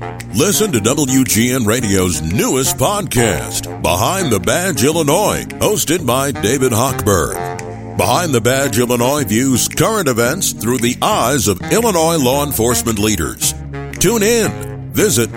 Listen to WGN Radio's newest podcast, Behind the Badge Illinois, hosted by David Hochberg. Behind the Badge Illinois views current events through the eyes of Illinois law enforcement leaders. Tune in. Visit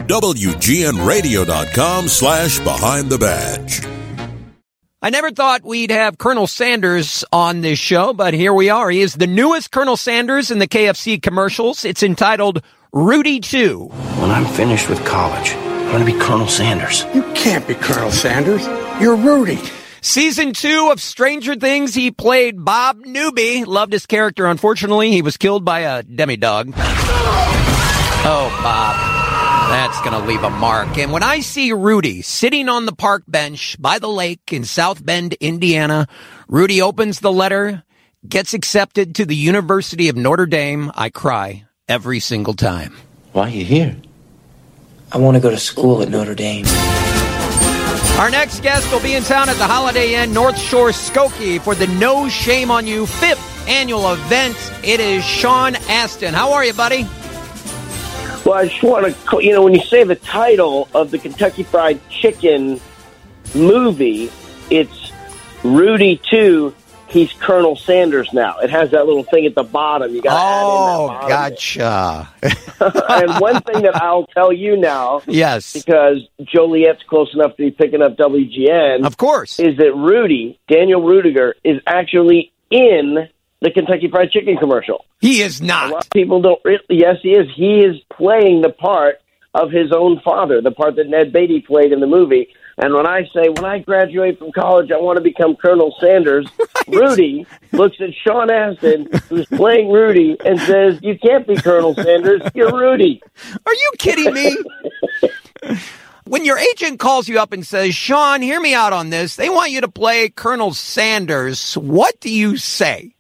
WGNRadio.com/Behind the Badge. I never thought we'd have Colonel Sanders on this show, but here we are. He is the newest Colonel Sanders in the KFC commercials. It's entitled Rudy 2. When I'm finished with college, I'm going to be Colonel Sanders. You can't be Colonel Sanders. You're Rudy. Season 2 of Stranger Things, he played Bob Newby. Loved his character. Unfortunately, he was killed by a demidog. Oh, Bob. That's going to leave a mark. And when I see Rudy sitting on the park bench by the lake in South Bend, Indiana, Rudy opens the letter, gets accepted to the University of Notre Dame, I cry every single time. Why are you here? I want to go to school at Notre Dame. Our next guest will be in town at the Holiday Inn North Shore Skokie for the No Shame on You 5th annual event. It is Sean Astin. How are you, buddy? Well, I just want to, when you say the title of the Kentucky Fried Chicken movie, it's Rudy 2, he's Colonel Sanders now. It has that little thing at the bottom. You got to add in that gotcha. And one thing that I'll tell you now, yes, because Joliet's close enough to be picking up WGN, of course, is that Rudy, Daniel Rudiger, is actually in the Kentucky Fried Chicken commercial. He is not. A lot of people don't really. Yes, he is. He is playing the part of his own father, the part that Ned Beatty played in the movie. And when I say, when I graduate from college, I want to become Colonel Sanders, right. Rudy looks at Sean Astin, who's playing Rudy, and says, you can't be Colonel Sanders, you're Rudy. Are you kidding me? When your agent calls you up and says, Sean, hear me out on this. They want you to play Colonel Sanders. What do you say?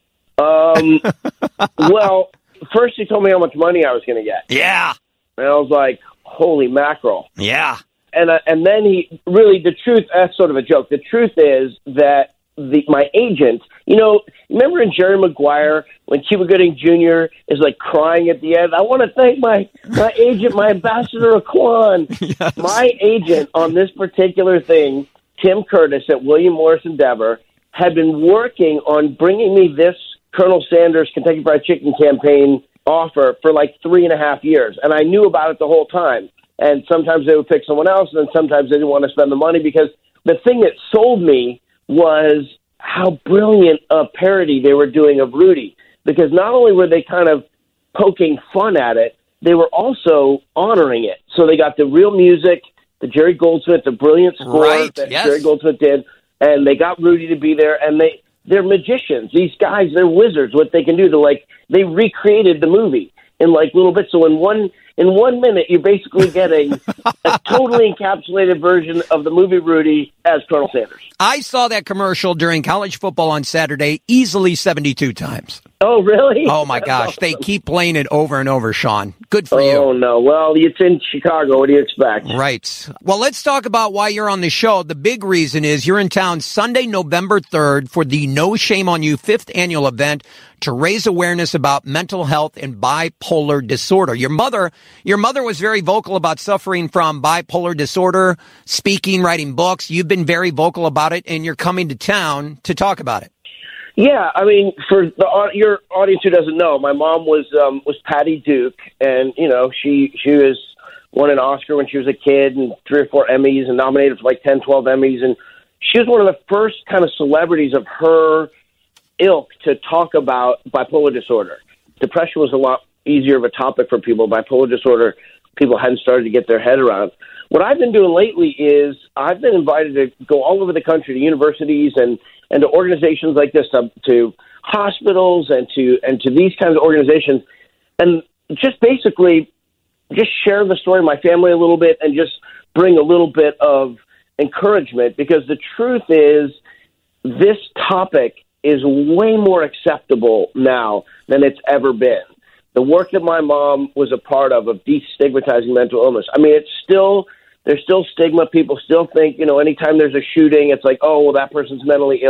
Well, first he told me how much money I was going to get. Yeah. And I was like, holy mackerel. Yeah. And then he really, the truth, that's sort of a joke. The truth is that my agent, remember in Jerry Maguire when Cuba Gooding Jr. is like crying at the end? I want to thank my agent, my ambassador Aquan. Yes. My agent on this particular thing, Tim Curtis at William Morris Endeavor, had been working on bringing me this Colonel Sanders Kentucky Fried Chicken campaign offer for like 3.5 years. And I knew about it the whole time. And sometimes they would pick someone else, and then sometimes they didn't want to spend the money, because the thing that sold me was how brilliant a parody they were doing of Rudy. Because not only were they kind of poking fun at it, they were also honoring it. So they got the real music, the Jerry Goldsmith, the brilliant score that Jerry Goldsmith did, and they got Rudy to be there, and they're magicians. These guys, they're wizards. What they can do, they recreated the movie in like little bits. So in 1 minute, you're basically getting a totally encapsulated version of the movie Rudy as Colonel Sanders. I saw that commercial during college football on Saturday easily 72 times. Oh, really? Oh, my gosh. They keep playing it over and over, Sean. Good for you. Oh, no. Well, it's in Chicago. What do you expect? Right. Well, let's talk about why you're on the show. The big reason is you're in town Sunday, November 3rd for the No Shame on You 5th annual event to raise awareness about mental health and bipolar disorder. Your mother was very vocal about suffering from bipolar disorder, speaking, writing books. You've been very vocal about it, and you're coming to town to talk about it. Yeah, I mean, for your audience who doesn't know, my mom was Patty Duke, and she was won an Oscar when she was a kid, and 3 or 4 Emmys, and nominated for like 10, 12 Emmys, and she was one of the first kind of celebrities of her ilk to talk about bipolar disorder. Depression was a lot easier of a topic for people. Bipolar disorder, people hadn't started to get their head around. What I've been doing lately is I've been invited to go all over the country to universities and to organizations like this, to hospitals and to these kinds of organizations, and just basically just share the story of my family a little bit and just bring a little bit of encouragement, because the truth is this topic is way more acceptable now than it's ever been. The work that my mom was a part of destigmatizing mental illness. I mean, there's still stigma. People still think, anytime there's a shooting, it's like, oh, well, that person's mentally ill.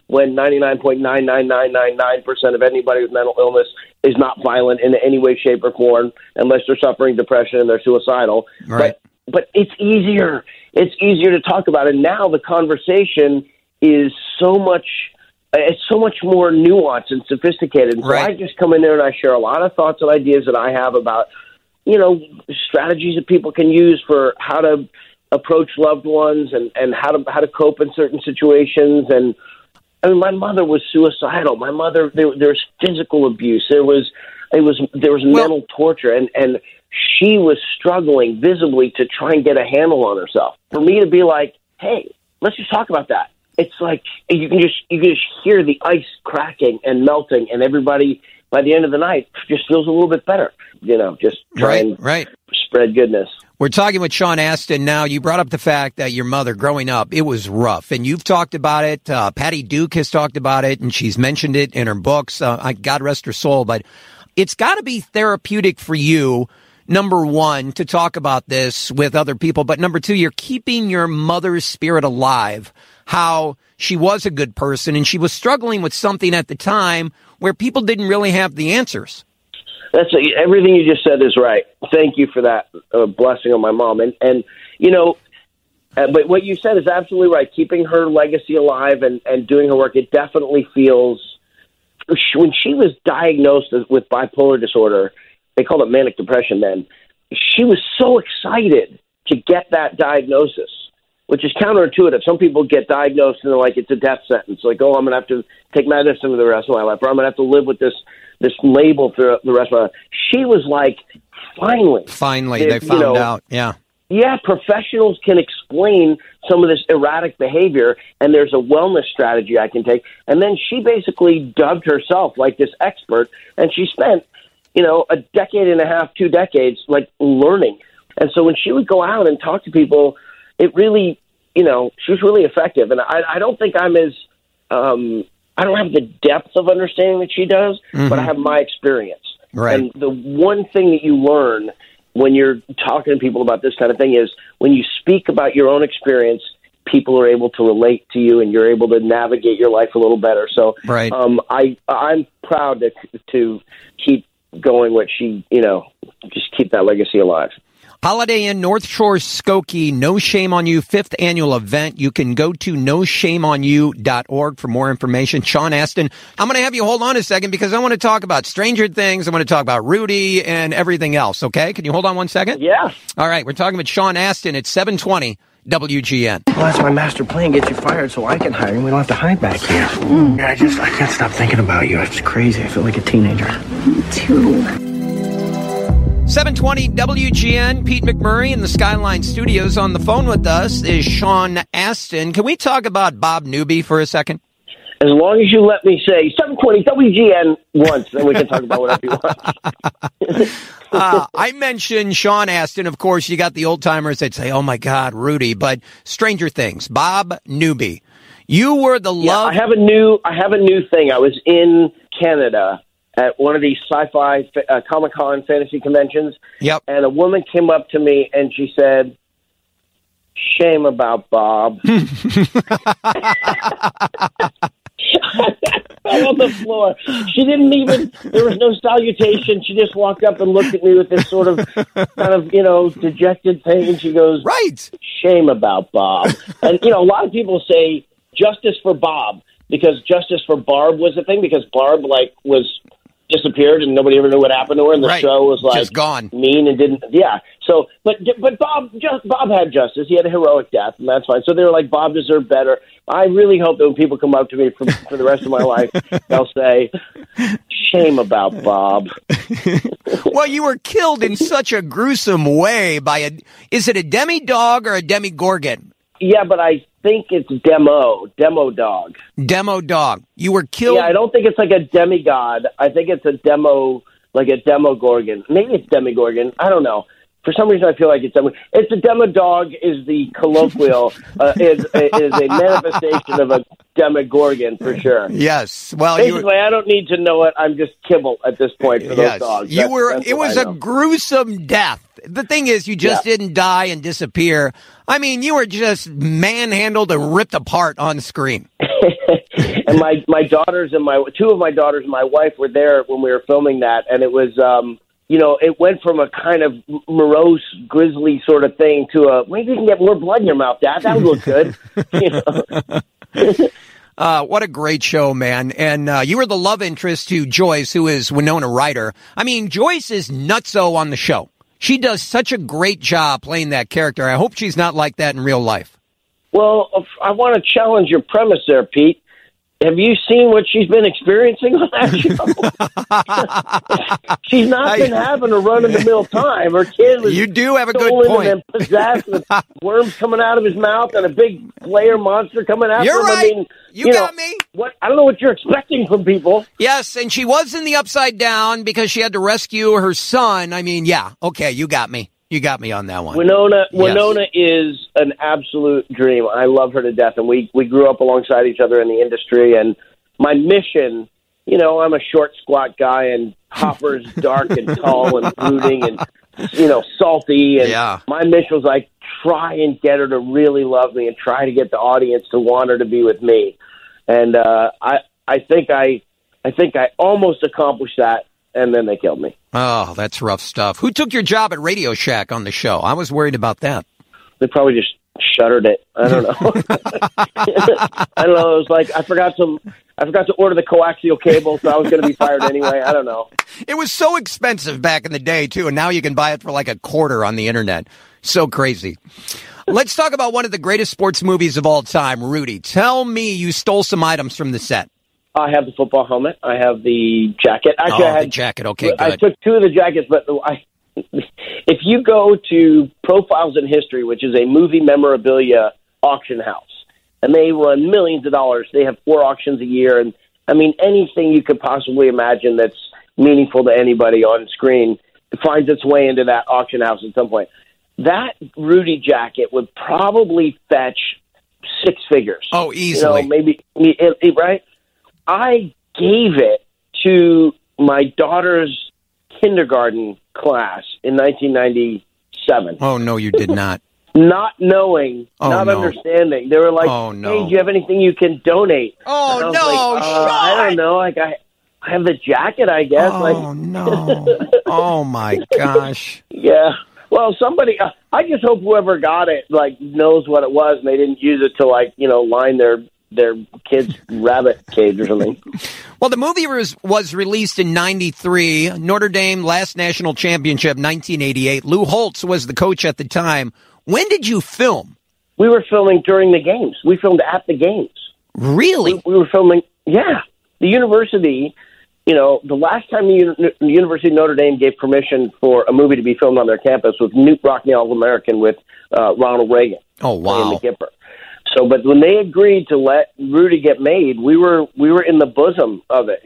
when 99.99999% of anybody with mental illness is not violent in any way, shape, or form, unless they're suffering depression and they're suicidal. Right. But it's easier. It's easier to talk about. And now the conversation is so much more nuanced and sophisticated. And so I just come in there and I share a lot of thoughts and ideas that I have about, strategies that people can use for how to approach loved ones and how to cope in certain situations. And I mean, my mother was suicidal. My mother, there was physical abuse. There was mental torture, and she was struggling visibly to try and get a handle on herself. For me to be like, hey, let's just talk about that. It's like you can just hear the ice cracking and melting, and everybody by the end of the night just feels a little bit better. Just try and spread goodness. We're talking with Sean Astin now. You brought up the fact that your mother, growing up, it was rough, and you've talked about it. Patty Duke has talked about it, and she's mentioned it in her books. God rest her soul, but it's got to be therapeutic for you. Number one, to talk about this with other people, but number two, you're keeping your mother's spirit alive, how she was a good person and she was struggling with something at the time where people didn't really have the answers. Everything you just said is right. Thank you for that blessing on my mom. And but what you said is absolutely right. Keeping her legacy alive and doing her work, it definitely feels, when she was diagnosed with bipolar disorder, they called it manic depression then, she was so excited to get that diagnosis, which is counterintuitive. Some people get diagnosed and they're like, it's a death sentence. Like, oh, I'm going to have to take medicine for the rest of my life, or I'm going to have to live with this label for the rest of my life. She was like, finally, they found out. Yeah. Yeah, professionals can explain some of this erratic behavior, and there's a wellness strategy I can take. And then she basically dubbed herself like this expert, and she spent, a decade and a half, 2 decades, like, learning. And so when she would go out and talk to people, it really, she was really effective. And I don't think I'm as, I don't have the depth of understanding that she does, but I have my experience. Right. And the one thing that you learn when you're talking to people about this kind of thing is when you speak about your own experience, people are able to relate to you and you're able to navigate your life a little better. So I'm proud to keep going what she, just keep that legacy alive. Holiday Inn North Shore Skokie, No Shame on You, 5th annual event. You can go to noshameonyou.org for more information. Sean Astin, I'm going to have you hold on a second because I want to talk about Stranger Things. I want to talk about Rudy and everything else, okay? Can you hold on 1 second? Yeah. All right, we're talking with Sean Astin at 720 WGN. Well, that's my master plan. Get you fired so I can hire you. We don't have to hide back here. I can't stop thinking about you. It's crazy. I feel like a teenager. Me too. 720 WGN, Pete McMurray in the Skyline Studios. On the phone with us is Sean Astin. Can we talk about Bob Newby for a second? As long as you let me say 720 WGN once, then we can talk about whatever you want. I mentioned Sean Astin. Of course, you got the old timers that say, oh my God, Rudy, but Stranger Things, Bob Newby. You were the love. I have a new thing. I was in Canada at one of these sci-fi Comic-Con fantasy conventions. Yep. And a woman came up to me and she said, shame about Bob. I fell on the floor. She didn't even, there was no salutation. She just walked up and looked at me with this sort of kind of, dejected thing. And she goes, right. Shame about Bob. And, a lot of people say justice for Bob because justice for Barb was the thing because Barb, was disappeared and nobody ever knew what happened to her, and the show was just gone, mean and didn't. Yeah. So, but Bob had justice. He had a heroic death, and that's fine. So they were like, Bob deserved better. I really hope that when people come up to me for the rest of my life, they'll say, shame about Bob. Well, you were killed in such a gruesome way by is it a demi-dog or a demi-gorgon? Yeah, but I think it's demo dog. Demo dog. You were killed. Yeah, I don't think it's like a demigod. I think it's a demo, like a demogorgon. Maybe it's demigorgon. I don't know. For some reason, I feel like it's a demo dog. Is the colloquial is a manifestation of a demogorgon for sure. Yes. Well, basically, I don't need to know it. I'm just kibble at this point for those dogs. It was a gruesome death. The thing is, you just didn't die and disappear. I mean, you were just manhandled and ripped apart on screen. And my daughters and two of my daughters and my wife were there when we were filming that, and it was it went from a kind of morose, grisly sort of thing to a maybe you can get more blood in your mouth, Dad. That would look good. What a great show, man. And you were the love interest to Joyce, who is Winona Ryder. I mean, Joyce is nutso on the show. She does such a great job playing that character. I hope she's not like that in real life. Well, I want to challenge your premise there, Pete. Have you seen what she's been experiencing on that show? She's not been having a run-of-the-mill time. Her kid was you do have a good point. And possessed with worms coming out of his mouth and a big player monster coming after You're him. right. I mean, you got me. I don't know what you're expecting from people. Yes, and she was in the Upside Down because she had to rescue her son. I mean, yeah, okay, you got me. You got me on that one. Winona is an absolute dream. I love her to death, and we grew up alongside each other in the industry. And my mission, I'm a short, squat guy, and Hopper's dark and tall and brooding and salty. And my mission was like try and get her to really love me and try to get the audience to want her to be with me. And I think I almost accomplished that. And then they killed me. Oh, that's rough stuff. Who took your job at Radio Shack on the show? I was worried about that. They probably just shuttered it. I don't know. I don't know. It was like I forgot to order the coaxial cable, so I was going to be fired anyway. I don't know. It was so expensive back in the day, too, and now you can buy it for like a quarter on the internet. So crazy. Let's talk about one of the greatest sports movies of all time, Rudy. Tell me you stole some items from the set. I have the football helmet. I have the jacket. Actually, I had the jacket. Okay, good. I took two of the jackets, but if you go to Profiles in History, which is a movie memorabilia auction house, and they run millions of dollars. They have 4 auctions a year, and I mean anything you could possibly imagine that's meaningful to anybody on screen finds its way into that auction house at some point. That Rudy jacket would probably fetch 6 figures. Oh, easily. Maybe right. I gave it to my daughter's kindergarten class in 1997. Oh, no, you did not. Not knowing, understanding. They were like, hey, do you have anything you can donate? Oh, no, I don't know. Like, I have the jacket, I guess. Oh, no. Oh, my gosh. Yeah. Well, somebody, I just hope whoever got it, knows what it was and they didn't use it to, line their kid's rabbit cage or something. Well, the movie was released in 93. Notre Dame last national championship, 1988. Lou Holtz was the coach at the time. When did you film? We were filming during the games. We filmed at the games. Really? We were filming, yeah. The university, the last time the University of Notre Dame gave permission for a movie to be filmed on their campus was Newt Rockne All-American with Ronald Reagan. Oh, wow. Playing the Gipper. So, but when they agreed to let Rudy get made, we were in the bosom of it.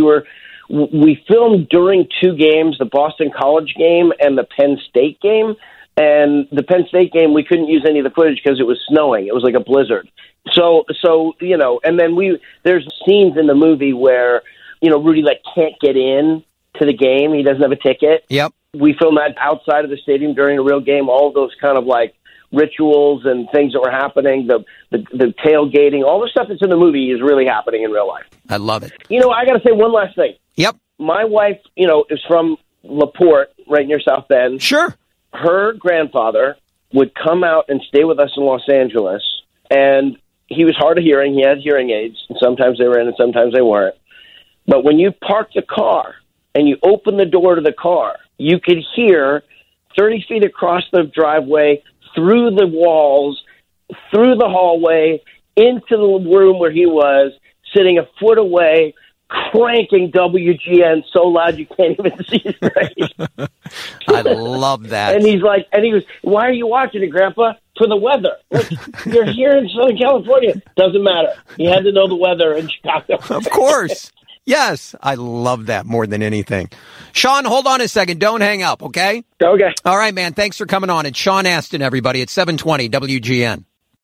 We filmed during 2 games, the Boston College game and the Penn State game. And the Penn State game, we couldn't use any of the footage because it was snowing. It was like a blizzard. So and then there's scenes in the movie where, Rudy can't get in to the game. He doesn't have a ticket. Yep. We filmed that outside of the stadium during a real game. All of those kind of rituals and things that were happening, the tailgating, all the stuff that's in the movie is really happening in real life. I love it. I got to say one last thing. Yep. My wife, is from LaPorte, right near South Bend. Sure. Her grandfather would come out and stay with us in Los Angeles, and he was hard of hearing. He had hearing aids, and sometimes they were in and sometimes they weren't. But when you parked the car and you opened the door to the car, you could hear 30 feet across the driveway, through the walls, through the hallway, into the room where he was, sitting a foot away, cranking WGN so loud you can't even see his face. I love that. And he goes, why are you watching it, Grandpa? For the weather. You're here in Southern California. Doesn't matter. You had to know the weather in Chicago. Of course. Yes, I love that more than anything. Sean, hold on a second. Don't hang up, okay? Okay. All right, man. Thanks for coming on. It's Sean Astin, everybody, at 720 WGN.